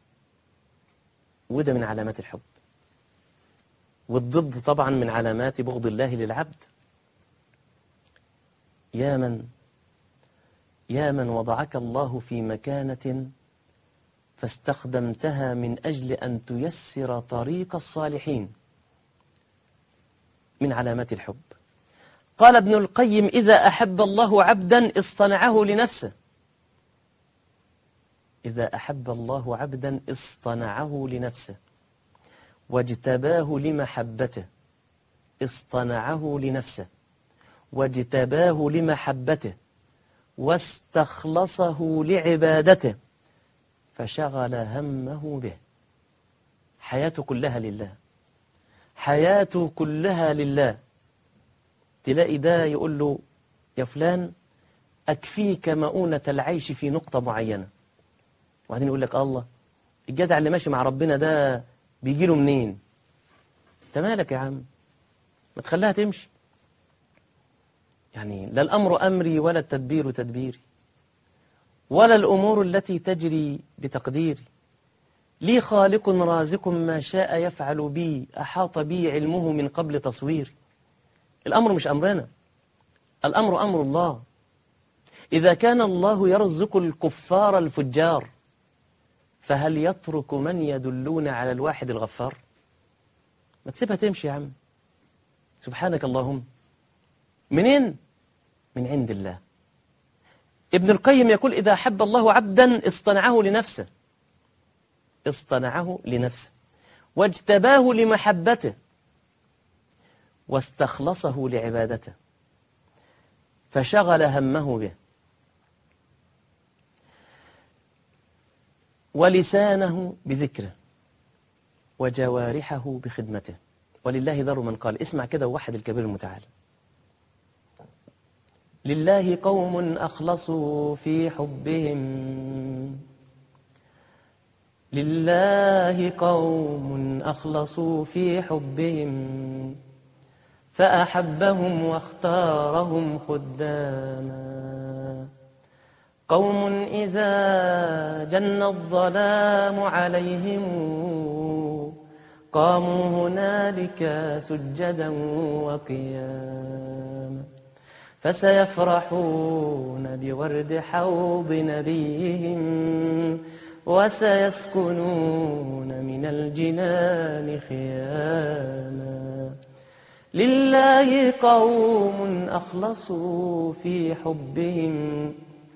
وده من علامات الحب. والضد طبعا من علامات بغض الله للعبد. يا من يا من وضعك الله في مكانة فاستخدمتها من أجل أن تيسر طريق الصالحين، من علامات الحب. قال ابن القيم إذا أحب الله عبدا اصطنعه لنفسه. إذا أحب الله عبدا اصطنعه لنفسه واجتباه لمحبته. اصطنعه لنفسه واجتباه لمحبته واستخلصه لعبادته فشغل همه به. حياته كلها لله، حياته كلها لله. تلاقي ده يقول له يا فلان أكفيك مؤونة العيش في نقطة معينة، وبعدين يقول لك الله الجدع اللي ماشي مع ربنا ده بيجي له منين؟ انت مالك يا عم؟ ما تخليها تمشي. يعني لا الأمر أمري ولا التدبير تدبيري ولا الأمور التي تجري بتقديري. لي خالق رازق ما شاء يفعل بي، أحاط بي علمه من قبل تصويري. الأمر مش أمرنا، الأمر أمر الله. إذا كان الله يرزق الكفار الفجار فهل يترك من يدلون على الواحد الغفار؟ ما تسيبها تمشي يا عم. سبحانك اللهم. منين؟ من عند الله. ابن القيم يقول إذا أحب الله عبدا اصطنعه لنفسه، اصطنعه لنفسه واجتباه لمحبته واستخلصه لعبادته فشغل همه به. ولسانه بذكره وجوارحه بخدمته. ولله ذر من قال. اسمع كده ووحد الكبير المتعال. لله قوم أخلصوا في حبهم، لله قوم أخلصوا في حبهم فأحبهم واختارهم خداما. قوم إذا جن الظلام عليهم قاموا هنالك سجدا وقياما فسيفرحون بورد حوض نبيهم وسيسكنون من الجنان خياما لله قوم أخلصوا في حبهم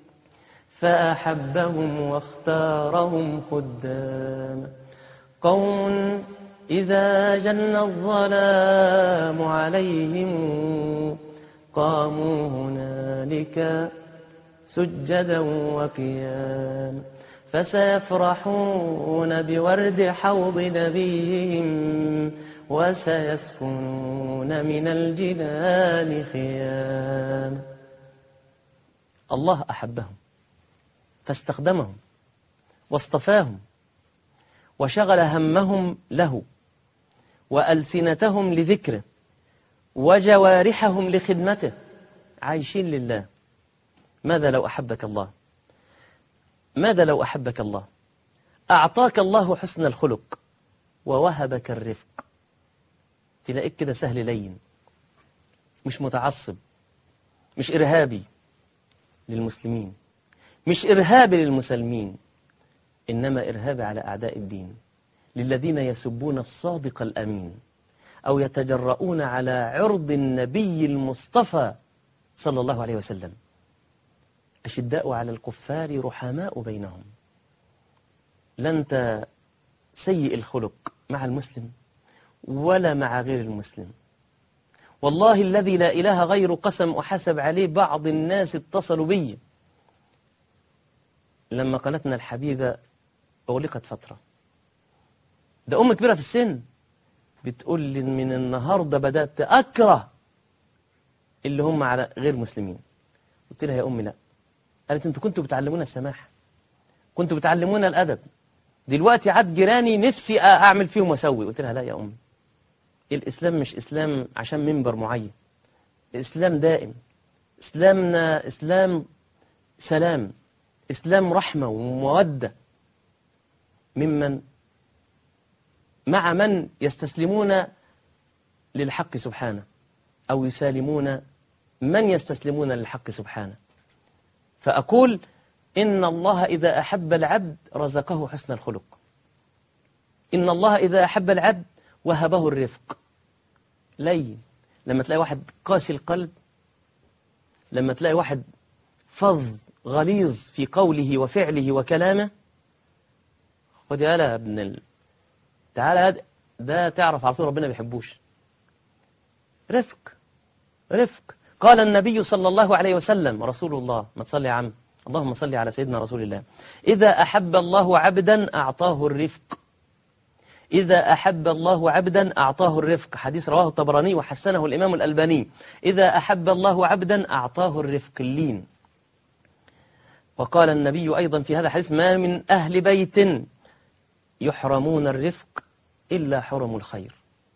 فأحبهم واختارهم خداما قوم إذا جن الظلام عليهم قاموا هنالك سجدا وقياما فسيفرحون بورد حوض نبيهم وسيسكنون من الجنان خياما. الله أحبهم فاستخدمهم واصطفاهم وشغل همهم له وألسنتهم لذكره وجوارحهم لخدمته عايشين لله. ماذا لو أحبك الله؟ ماذا لو أحبك الله؟ أعطاك الله حسن الخلق ووهبك الرفق، تلاقيك كده سهل لين، مش متعصب، مش إرهابي للمسلمين، مش إرهابي للمسلمين، إنما إرهابي على أعداء الدين، للذين يسبون الصادق الأمين أو يتجرؤون على عرض النبي المصطفى صلى الله عليه وسلم. أشداء على الكفار رحماء بينهم. لا أنت سيء الخلق مع المسلم ولا مع غير المسلم. والله الذي لا إله غير قسم وحسب عليه بعض الناس اتصلوا بي لما قناتنا الحبيبة أغلقت فترة. ده أم كبيرة في السن بتقول لي من النهاردة بدأت أكره اللي هم على غير مسلمين. قلت لها يا أمي لا. قالت انتوا كنتوا بتعلمونا السماح، كنتوا بتعلمونا الأدب، دلوقتي عاد جيراني نفسي أعمل فيهم وأسوي. قلت لها لا يا أمي، الإسلام مش إسلام عشان منبر معين، الإسلام دائم، إسلامنا إسلام سلام، إسلام رحمة ومودة ممن مع من يستسلمون للحق سبحانه أو يسالمون من يستسلمون للحق سبحانه. فأقول إن الله إذا أحب العبد رزقه حسن الخلق، إن الله إذا أحب العبد وهبه الرفق. لين لما تلاقي واحد قاسي القلب، لما تلاقي واحد فظ غليظ في قوله وفعله وكلامه، خد يالا ابن ال... تعالى ده تعرف على طول ربنا بيحبوش. رفق رفق. قال النبي صلى الله عليه وسلم، رسول الله، ما تصلي يا عم، اللهم صل على سيدنا رسول الله، إذا أحب الله عبدا أعطاه الرفق، إذا أحب الله عبدا أعطاه الرفق. حديث رواه الطبراني وحسنه الإمام الألباني. إذا أحب الله عبدا أعطاه الرفق اللين. وقال النبي أيضا في هذا الحديث ما من أهل بيت يحرمون الرفق إلا حرموا الخير.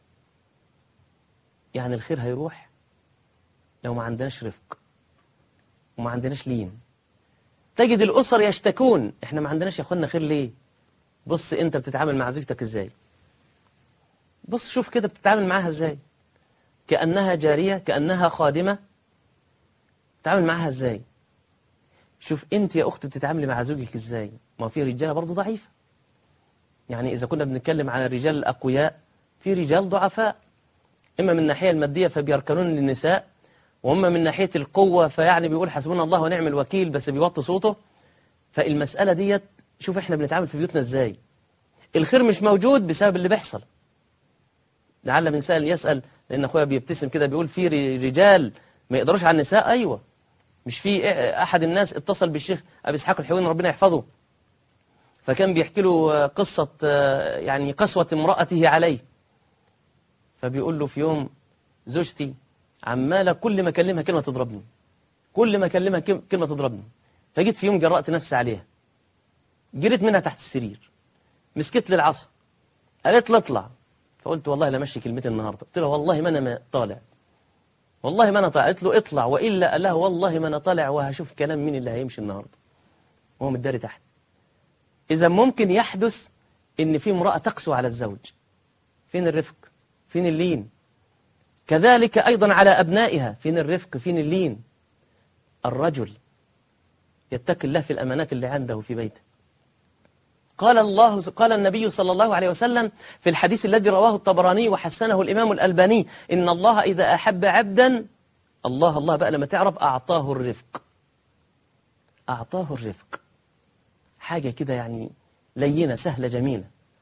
يعني الخير هيروح لو ما عندناش رفق وما عندناش لين. تجد الأسر يشتكون إحنا ما عندناش يا أخوانا خير ليه؟ بص أنت بتتعامل مع زوجتك إزاي، بص شوف كده بتتعامل معاها إزاي، كأنها جارية، كأنها خادمة، بتتعامل معاها إزاي. شوف أنت يا أخت بتتعاملي مع زوجك إزاي. ما في رجالة برضو ضعيفة، يعني إذا كنا بنتكلم عن الرجال الأقوياء في رجال ضعفاء، إما من الناحية المادية فبيركنون للنساء، وهم من ناحية القوة فيعني بيقول حسبنا الله ونعم الوكيل بس بيوطي صوته. فالمسألة ديت شوف إحنا بنتعامل في بيوتنا إزاي. الخير مش موجود بسبب اللي بيحصل. لعل من سائل يسأل، لأن أخويا بيبتسم كده بيقول في رجال ما يقدروش على النساء. أيوة، مش في أحد الناس اتصل بالشيخ أبي إسحاق الحويني ربنا يحفظه، فكان بيحكي له قصة يعني قسوة امرأته عليه، فبيقول له في يوم زوجتي عمالة كل ما أكلمها كلمة تضربني، كل ما أكلمها كلمة تضربني. فجيت في يوم جرأت نفسي عليها، جريت منها تحت السرير، مسكت لي العصا، قالت لي اطلع. فقلت والله لا مشي كلمتي النهارده. قلت له والله ما أنا طالع، والله ما أنا طالع. قالت له اطلع وإلا. قال لها والله ما أنا طالع وهشوف كلام مين اللي هيمشي النهارده وهو متداري تحت. إذا ممكن يحدث إن في امرأة تقسو على الزوج، فين الرفق؟ فين اللين؟ كذلك أيضا على أبنائها، فين الرفق؟ فين اللين؟ الرجل يتقي الله في الأمانات اللي عنده في بيته. قال الله قال النبي صلى الله عليه وسلم في الحديث الذي رواه الطبراني وحسنه الإمام الألباني: إن الله إذا أحب عبدا، الله الله بقى لما تعرف، أعطاه الرفق. أعطاه الرفق، حاجة كده يعني لينة سهلة جميلة.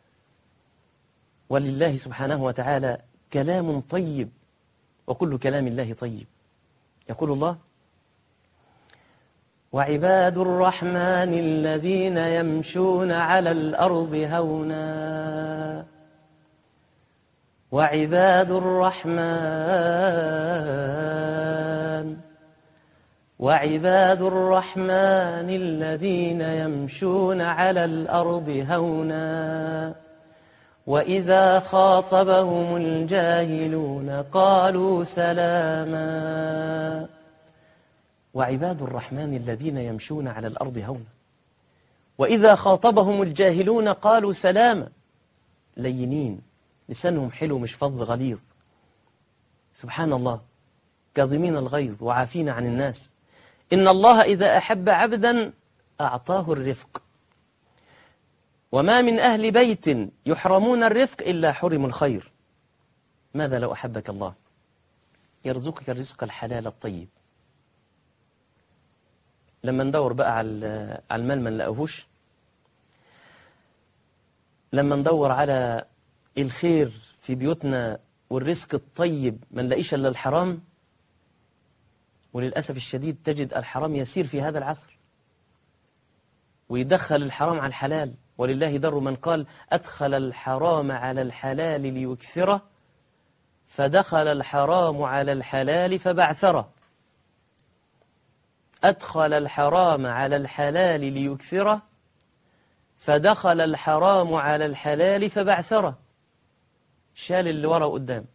ولله سبحانه وتعالى كلام طيب، وكل كلام الله طيب. يقول الله: وعباد الرحمن الذين يمشون على الأرض هونا وعباد الرحمن وعباد الرحمن الذين يمشون على الأرض هونا وإذا خاطبهم الجاهلون قالوا سلاما. وعباد الرحمن الذين يمشون على الأرض هونا وإذا خاطبهم الجاهلون قالوا سلاما. لينين، لسانهم حلو مش فظ غليظ. سبحان الله، كاظمين الغيظ وعافين عن الناس. إن الله إذا أحب عبدا أعطاه الرفق. وما من أهل بيت يحرمون الرفق إلا حرموا الخير. ماذا لو أحبك الله؟ يرزقك الرزق الحلال الطيب. لما ندور بقى على المال ما نلاقوهوش، لما ندور على الخير في بيوتنا والرزق الطيب ما نلاقيش إلا الحرام. وللأسف الشديد تجد الحرام يسير في هذا العصر، ويدخل الحرام على الحلال. ولله در من قال: أدخل الحرام على الحلال ليكثره، فدخل الحرام على الحلال فبعثره. أدخل الحرام على الحلال ليكثره، فدخل الحرام على الحلال فبعثره. شال اللي ورا وقدام.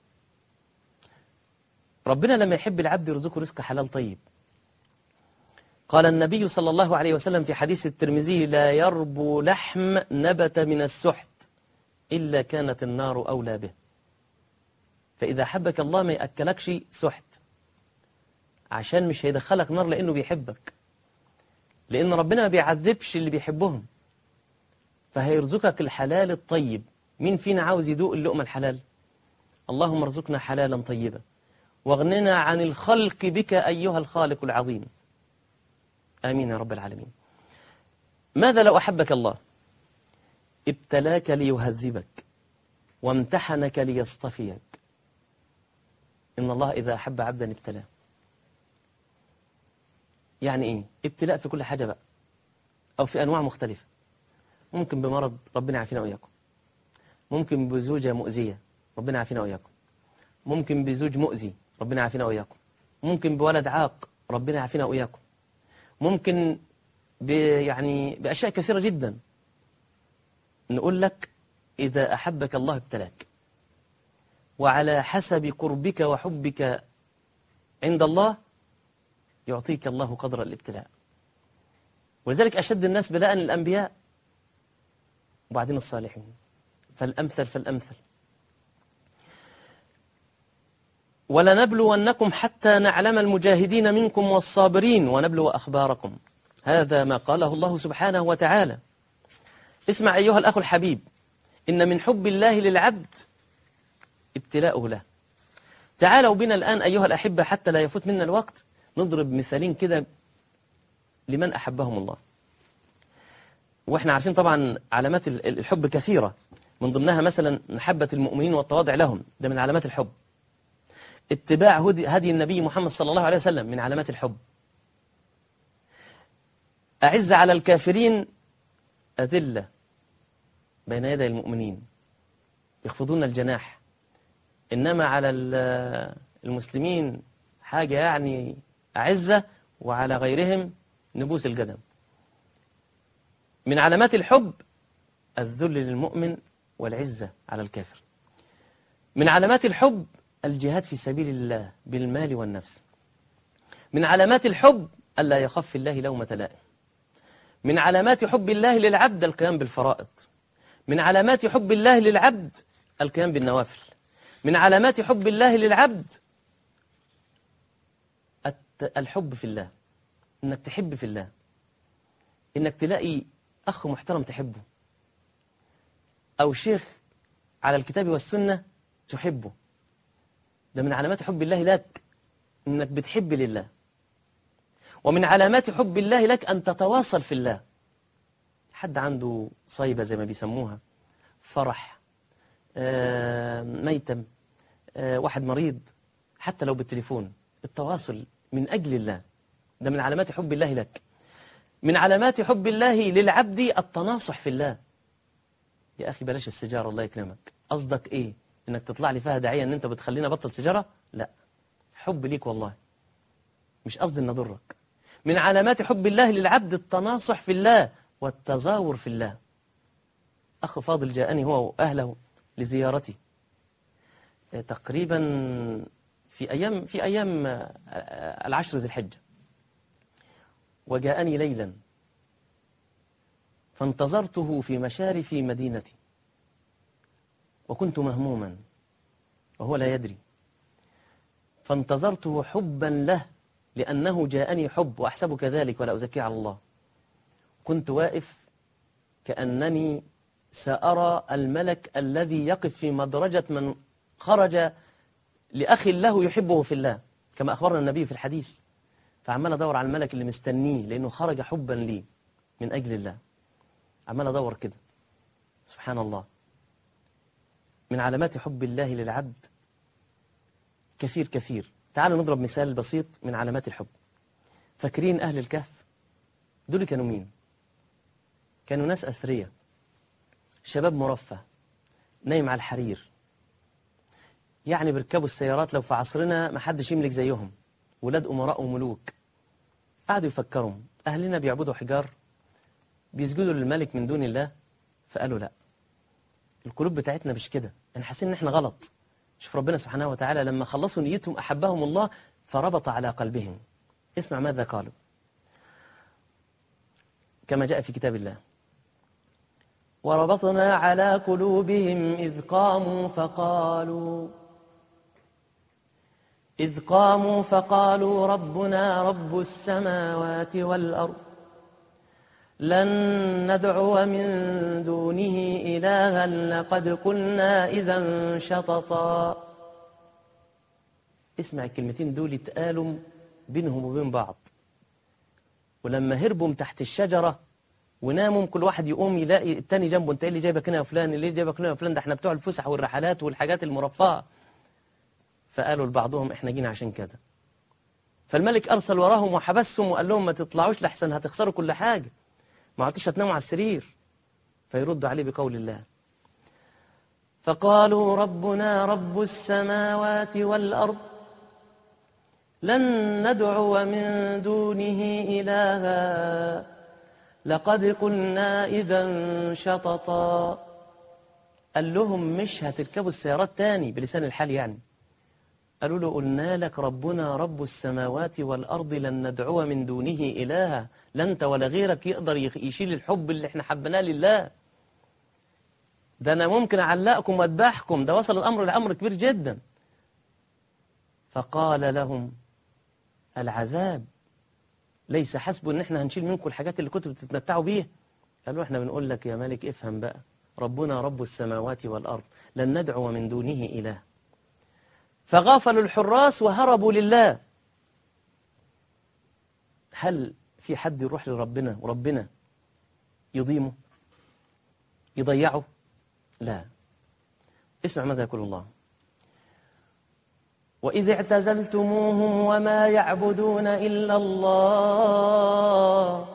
ربنا لما يحب العبد يرزقه رزق حلال طيب. قال النبي صلى الله عليه وسلم في حديث الترمذي: لا يربو لحم نبت من السحت إلا كانت النار أولى به. فإذا حبك الله ما يأكلكش سحت، عشان مش هيدخلك نار، لأنه بيحبك. لأن ربنا ما بيعذبش اللي بيحبهم، فهيرزقك الحلال الطيب. مين فينا عاوز يدوق اللقمة الحلال؟ اللهم ارزقنا حلالا طيبا، واغننا عن الخلق بك أيها الخالق العظيم. آمين يا رب العالمين. ماذا لو أحبك الله؟ ابتلاك ليهذبك، وامتحنك ليصطفيك. إن الله إذا أحب عبدا ابتلاه. يعني إيه؟ ابتلاء في كل حاجة بقى، أو في أنواع مختلفة. ممكن بمرض، ربنا يعافينا وإياكم. ممكن بزوجة مؤذية، ربنا يعافينا وإياكم. ممكن بزوج مؤذي، ربنا يعافينا وإياكم. ممكن بولد عاق، ربنا يعافينا وإياكم. ممكن ب يعني بأشياء كثيرة جدا. نقول لك إذا أحبك الله ابتلاك، وعلى حسب قربك وحبك عند الله يعطيك الله قدر الابتلاء. ولذلك أشد الناس بلاء الأنبياء، وبعدين الصالحين، فالأمثل فالأمثل. ولنبلونكم حتى نعلم المجاهدين منكم والصابرين ونبلو أخباركم. هذا ما قاله الله سبحانه وتعالى. اسمع أيها الأخ الحبيب، إن من حب الله للعبد ابتلاؤه له. تعالوا بنا الآن أيها الأحبة حتى لا يفوت منا الوقت، نضرب مثالين كده لمن أحبهم الله. وإحنا عارفين طبعا علامات الحب كثيرة، من ضمنها مثلا محبة المؤمنين والتواضع لهم، ده من علامات الحب. اتباع هدي النبي محمد صلى الله عليه وسلم من علامات الحب. أعز على الكافرين أذلة بين يدي المؤمنين، يخفضون الجناح. إنما على المسلمين حاجة يعني أعزة، وعلى غيرهم نبوس القدم. من علامات الحب الذل للمؤمن والعزة على الكافر. من علامات الحب الجهاد في سبيل الله بالمال والنفس. من علامات الحب ألا يخاف في الله لومة لائم. من علامات حب الله للعبد القيام بالفرائض. من علامات حب الله للعبد القيام بالنوافل. من علامات حب الله للعبد الحب في الله، إنك تحب في الله، إنك تلاقي أخ محترم تحبه، أو شيخ على الكتاب والسنة تحبه. ده من علامات حب الله لك، إنك بتحب لله. ومن علامات حب الله لك أن تتواصل في الله. حد عنده صيبة زي ما بيسموها، فرح، آه، ميتم، آه، واحد مريض، حتى لو بالتليفون، التواصل من أجل الله، ده من علامات حب الله لك. من علامات حب الله للعبد التناصح في الله. يا أخي بلاش السيجارة الله يكرمك، قصدك إيه؟ إنك تطلع لي فيها داعية إن أنت بتخلينا بطل سيجارة؟ لا، حب ليك والله، مش قصدي إن أضرك. من علامات حب الله للعبد التناصح في الله والتزاور في الله. أخ فاضل جاءني هو وأهله لزيارتي تقريبا في أيام في أيام العشر ذي الحجة، وجاءني ليلا فانتظرته في مشارف مدينتي، وكنت مهموما وهو لا يدري، فانتظرته حبا له لأنه جاءني حب وأحسب كذلك ولا أزكي على الله. كنت واقف كأنني سأرى الملك الذي يقف في مدرجة من خرج لأخ له يحبه في الله كما أخبرنا النبي في الحديث. فعمال أدور على الملك اللي مستنيه لأنه خرج حبا لي من أجل الله، عمال أدور كده. سبحان الله. من علامات حب الله للعبد كثير كثير. تعالوا نضرب مثال بسيط من علامات الحب. فاكرين أهل الكهف؟ دول كانوا مين؟ كانوا ناس أثرياء، شباب مرفه، نايم على الحرير، يعني بيركبوا السيارات لو في عصرنا ما حدش يملك زيهم، ولاد أمراء وملوك. قعدوا يفكروا أهلنا بيعبدوا حجار، بيسجدوا للملك من دون الله. فقالوا لا، القلوب بتاعتنا مش كده، احنا حاسين ان احنا غلط. شوف ربنا سبحانه وتعالى لما خلصوا نيتهم أحبهم الله فربط على قلبهم. اسمع ماذا قالوا كما جاء في كتاب الله: وربطنا على قلوبهم إذ قاموا فقالوا إذ قاموا فقالوا ربنا رب السماوات والأرض لن ندعو من دونه إلها لقد قلنا إذا شططا. اسمع الكلمتين دول اتقالوا بينهم وبين بعض، ولما هربوا تحت الشجرة وناموا كل واحد يقوم يلاقي التاني جنبه: انت ايه اللي جايبك هنا يا فلان؟ اللي جايبك هنا يا فلان؟ ده احنا بتوع الفسح والرحلات والحاجات المرفهة. فقالوا لبعضهم: احنا جينا عشان كده. فالملك أرسل وراهم وحبسهم وقال لهم: ما تطلعوش لحسن هتخسروا كل حاجة، ما عدتش هتناموا على السرير. فيردوا عليه بقول الله: فقالوا ربنا رب السماوات والأرض لن ندعو من دونه إلها لقد قلنا إذا شططا. قال لهم: مش هتركبوا السيارات تاني، بلسان الحال يعني. قالوا له: قلنا لك ربنا رب السماوات والأرض لن ندعو من دونه إلها، لا أنت ولا غيرك يقدر يشيل الحب اللي احنا حبناه لله. ده أنا ممكن أعلقكم وأذبحكم، ده وصل الأمر لأمر كبير جدا. فقال لهم: العذاب ليس حسب ان احنا هنشيل منكم الحاجات اللي كنتوا بتتمتعوا بيها. قالوا: احنا بنقول لك يا ملك افهم بقى، ربنا رب السماوات والأرض لن ندعو من دونه إله. فغافلوا الحراس وهربوا لله. هل في حد يروح لربنا وربنا يضيمه يضيعه؟ لا. اسمع ماذا يقول الله: وإذ اعتزلتموهم وما يعبدون إلا الله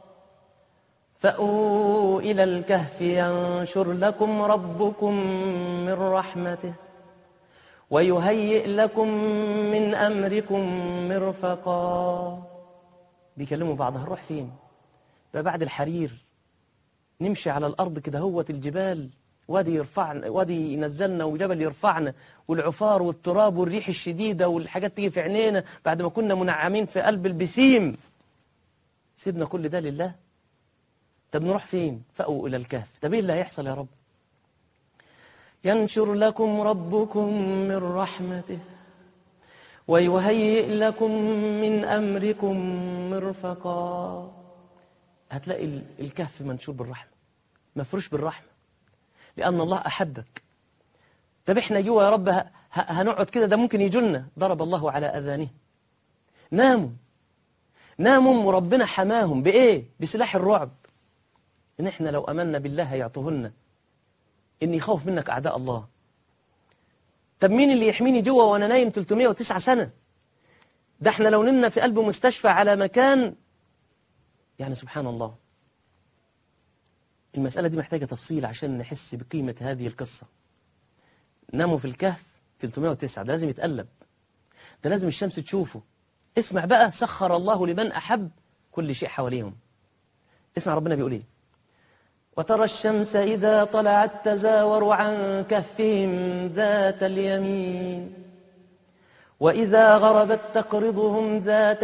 فأووا إلى الكهف ينشر لكم ربكم من رحمته ويهيئ لكم من أمركم مرفقا. بيكلموا بعض: هنروح فين؟ بقى بعد الحرير نمشي على الأرض كده، هوة الجبال، وادي يرفعنا، وادي ينزلنا، وجبل يرفعنا، والعفار والتراب والريح الشديدة والحاجات تيجي في عينينا بعد ما كنا منعمين في قلب البسيم. سيبنا كل ده لله؟ طب نروح فين؟ فأووا إلى الكهف. طب ايه اللي هيحصل يا رب؟ ينشر لكم ربكم من رحمته ويهيئ لكم من أمركم مرفقا. هتلاقي الكهف منشور بالرحمة، مفروش بالرحمة، لأن الله أحبك. طب احنا جوا يا رب هنقعد كده، ده ممكن يجلنا. ضرب الله على أذانهم، ناموا ناموا وربنا حماهم بإيه؟ بسلاح الرعب. إن احنا لو أمنا بالله هيعطوهن، إن يخوف منك أعداء الله. طب مين اللي يحميني جوا وأنا نايم ثلاثمائة وتسعة سنة؟ ده احنا لو نمنا في قلب مستشفى على مكان، يعني سبحان الله. المسألة دي محتاجة تفصيل عشان نحس بقيمة هذه القصة. ناموا في الكهف ثلاثمائة وتسعة، ده لازم يتقلب، ده لازم الشمس تشوفه. اسمع بقى، سخر الله لمن أحب كل شيء حواليهم. اسمع ربنا بيقول ايه: وترى الشمس إذا طلعت تزاور عن كهفهم ذات اليمين وإذا غربت تقرضهم ذات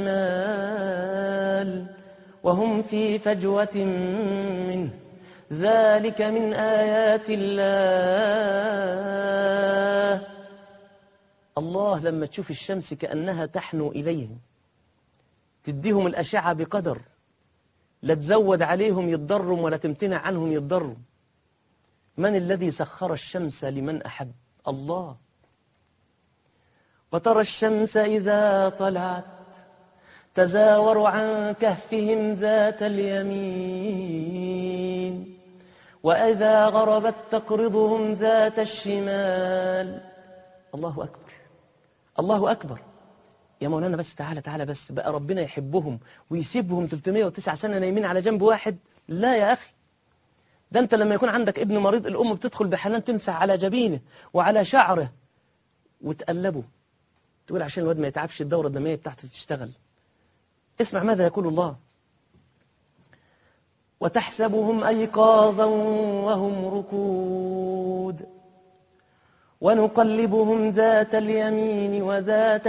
الشمال وهم في فجوة منه ذلك من آيات الله. الله لما تشوف الشمس كأنها تحنو إليهم، تديهم الأشعة بقدر، لا تزود عليهم يتضروا ولا تمتنع عنهم يتضروا. من الذي سخر الشمس لمن أحب؟ الله. وترى الشمس إذا طلعت تزاور عن كهفهم ذات اليمين وإذا غربت تقرضهم ذات الشمال. الله أكبر، الله أكبر. يا مولانا بس تعالى تعالى بس بقى، ربنا يحبهم ويسيبهم ثلاثمائة وتسعة سنة نايمين على جنب واحد؟ لا يا أخي، ده أنت لما يكون عندك ابن مريض الأم بتدخل بحنان تمسح على جبينه وعلى شعره وتقلبه، تقول عشان الواد ما يتعبش الدورة الدموية بتاعته تشتغل. اسمع ماذا يقول الله: وتحسبهم أيقاظا وهم ركود ونقلبهم ذات اليمين وذات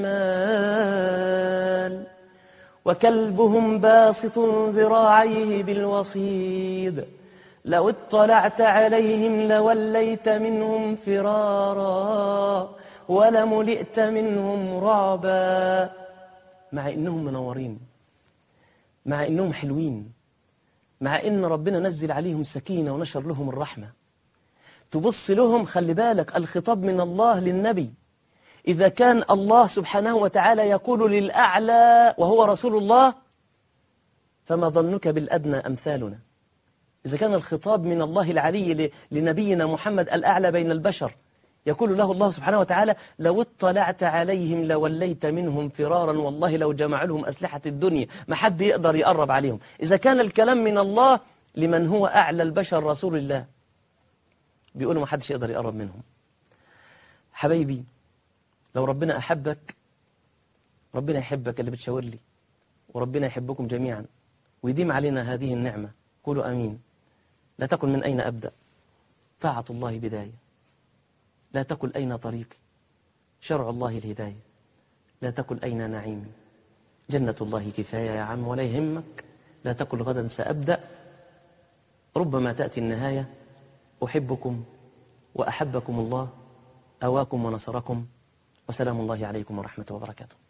الشمال وكلبهم باسط ذراعيه بالوصيد لو اطلعت عليهم لوليت منهم فرارا ولملئت منهم رعبا. مع إنهم منورين، مع إنهم حلوين، مع إن ربنا نزل عليهم سكينة ونشر لهم الرحمة، تبص لهم. خلي بالك، الخطاب من الله للنبي. إذا كان الله سبحانه وتعالى يقول للأعلى وهو رسول الله، فما ظنك بالأدنى أمثالنا؟ إذا كان الخطاب من الله العلي لنبينا محمد الأعلى بين البشر، يقول له الله سبحانه وتعالى: لو اطلعت عليهم لوليت منهم فرارا، والله لو جمع لهم أسلحة الدنيا ما حد يقدر يقرب عليهم. إذا كان الكلام من الله لمن هو أعلى البشر رسول الله، بيقولوا ما حدش يقدر يقرب منهم. حبايبي، لو ربنا أحبك ربنا يحبك اللي بتشاور لي، وربنا يحبكم جميعا ويديم علينا هذه النعمة. قولوا آمين. لا تقل من أين أبدأ، طاعة الله بداية. لا تقل أين طريقي، شرع الله الهداية. لا تقل أين نعيمي، جنة الله كفاية يا عم، ولا يهمك. لا تقل غدا سأبدأ، ربما تأتي النهاية. أحبكم وأحبكم الله، أواكم ونصركم، وسلام الله عليكم ورحمة وبركاته.